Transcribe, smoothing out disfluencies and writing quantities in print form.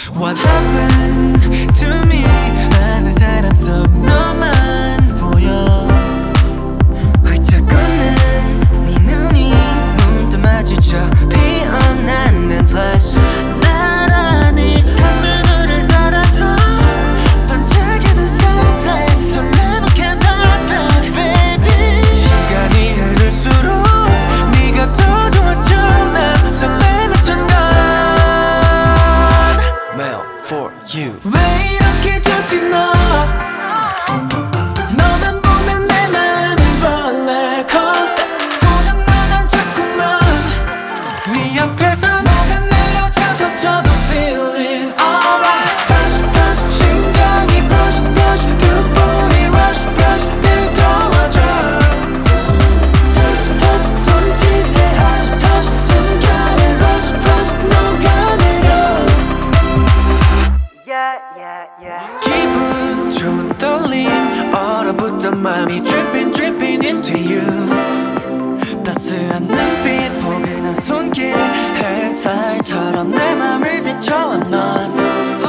What happened to me? 많은 사람 속 너만 보여. 활짝 웃는 네 눈이 문득 마주쳐 피어나는 flash. 나란히 한눈을 따라서 반짝이는 snowflake. 설렘은 can't stop it, baby. 시간이 흐를수록 네가 더 좋아져. 난 설렘의 순간. Mail for you. 왜 이렇게 좋지 너? 너만 보면 내 맘은 벌레 coaster. 고장나간 자꾸만 네 옆에서 너가 내려져도 저도 feeling alright. Touch touch 심장이 brush brush 두분이 rush rush 뜨거워져. Touch touch 손짓에 hush hush 순간에 rush rush 녹아내려. 기분 좋은 떨림 얼어붙던 맘이 dripping dripping into you. 따스한 눈빛 포근한 손길 햇살처럼 내 맘을 비춰와 넌